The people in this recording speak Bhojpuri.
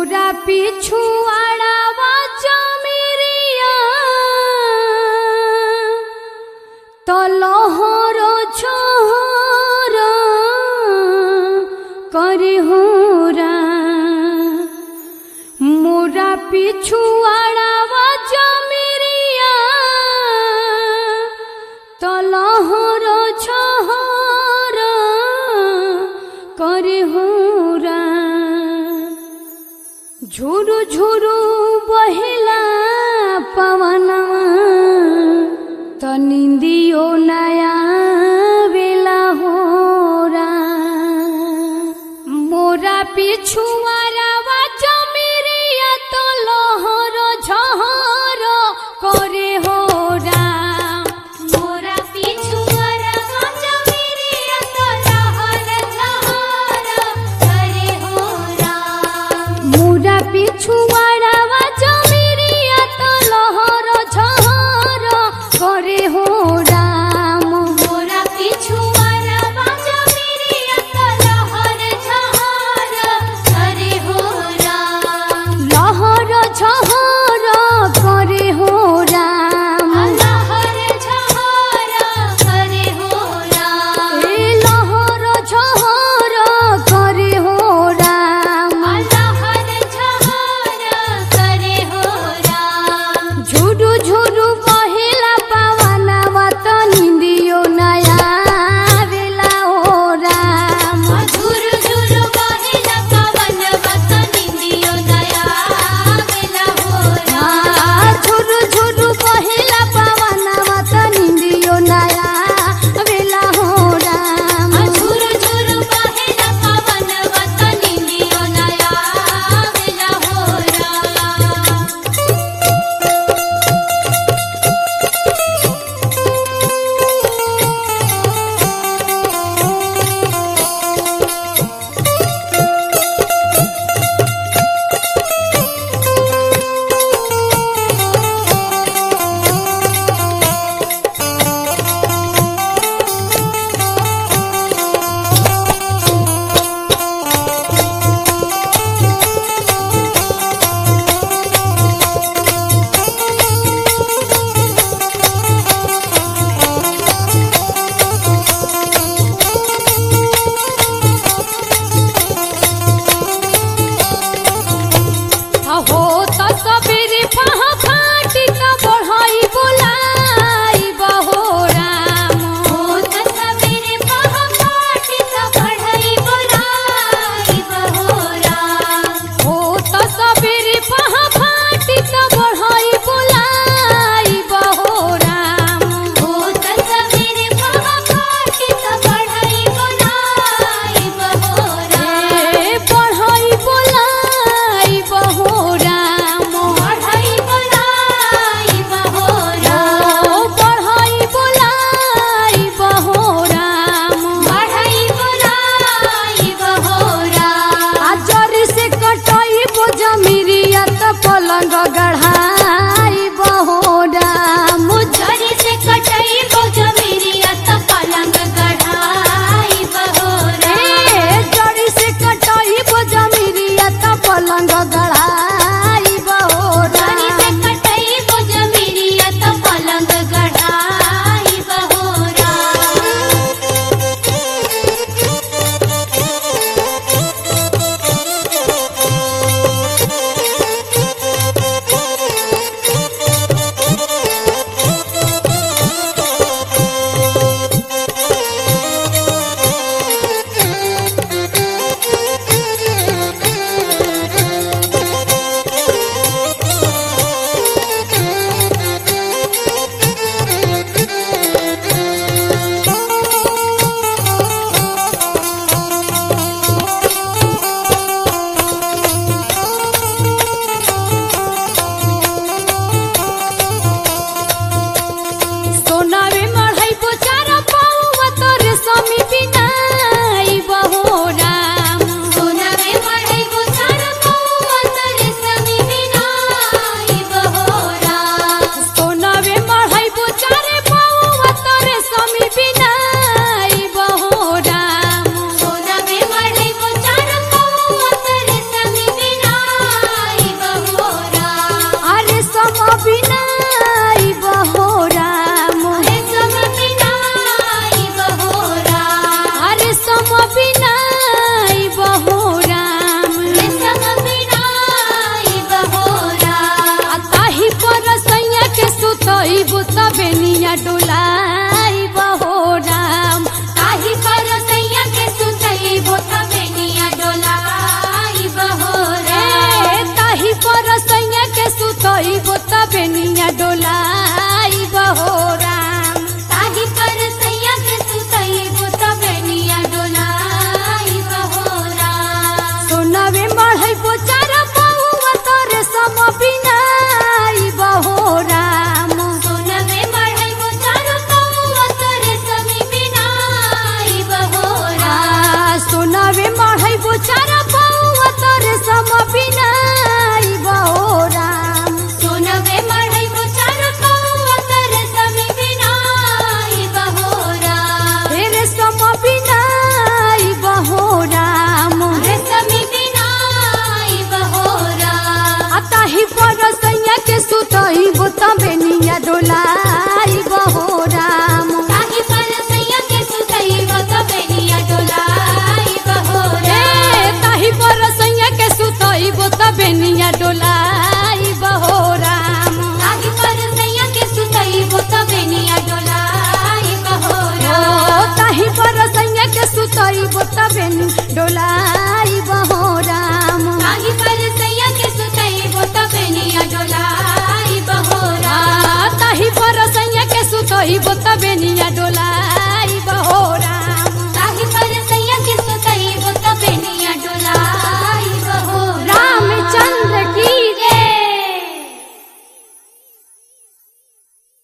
मोरा पिछुआड़ावा जमीरिया तो लहर छहर करे होरा मोरा पिछुआड़ावा जमीरिया तो लहर छहर करे होरा झुरु झुरु बहेला पवनवा तो निंदियो नया बेला होरा मोरा पिछुआड़ावा जमीरिया तो लहर झहर करे होरा मोरा पिछुआड़ावा जमीरिया तो लहर झहर करे होरा मोरा पिछुआड़ावा जमीरिया तो लहर झहर करे होरा मोरा पिछुआड़ावा जमीरिया तो लहर झहर करे होरा लहर झहर करे होरा लहर झहर करे होरा ए लहर झहर करे होरा लहर झहर करे होरा झुरु झुरु बहेला पवनवा तो निंदियो नया बेला होरा झुरु झुरु बहेला पवनवा तो निंदियो नया बेला होरा झुरु झुरु बहेला पवनवा तो निंदियो नया बेला होरा झुरु झुरु बहेला पवनवा तो निंदियो नया बेला होरा हो तो सबेरे पहा फाटी तो बढ़ाई बुलाई बहोरा हो तो सबेरे पहा फाटी तो बढ़ाई बुलाई बहोरा हो तो सबेरे पहा फाटी तो बढ़ाई बुलाई बहोरा हो तो सबेरे पहा फाटी तो बढ़ाई बुलाई बहोरा बढ़ाई बुलाई बहोरा बढ़ाई बुलाई बहोरा बढ़ाई बुलाई बहोरा बढ़ाई बुलाई बहोरा आजर से कटाई बो जमीरिया तो पलंग गढ़ाई बहोरा मुझरी से कटाई बो जमीरिया तो पलंग गढ़ाई बहोरा जड़ी से कटाई बो जमीरिया तो पलंग गढ़ाई बहोरा जड़ी से कटाई बो जमीरिया तो पलंग गढ़ाई बहोरा बेनिया डोलाई बहो राम। ताही पर सैया के सुतई बोता बेनिया डोलाई बहो राम। ताही पर सैया के सुतई बोता बेनिया डोलाई बहो राम। ताही पर सैया के सुतई बोता बेनिया डोलाई बहो राम। सोनावे मढ़ई बोचार बहुआ तोरे सम बिनाई बहो राम। सोनवे मढ़ई बोचार बहुआ तोरे सम बिनाई बहो राम। सोनावे मढ़ई बोचार बहुआ तोरे सम बिनाई बहो राम। सोनवे मढ़ई बोचार बहुआ तोरे सम बिनाई बहो राम। तेरे सम बिनाई बहो राम। रे सम बिनाई बहो राम। ताही पर सैया के सुतई बोता बेनिया डोलाई बहो राम। ताही पर सैया के सुतई बोता बेनिया डोलाई बहो राम। ताही पर सैया के सुतई बोता बेनिया डोलाई बहो राम। ताही पर सैया के सुतई बोता बेनिया डोलाई बहो राम। ताही पर सैया के सुतई बोता बेनी डोलाई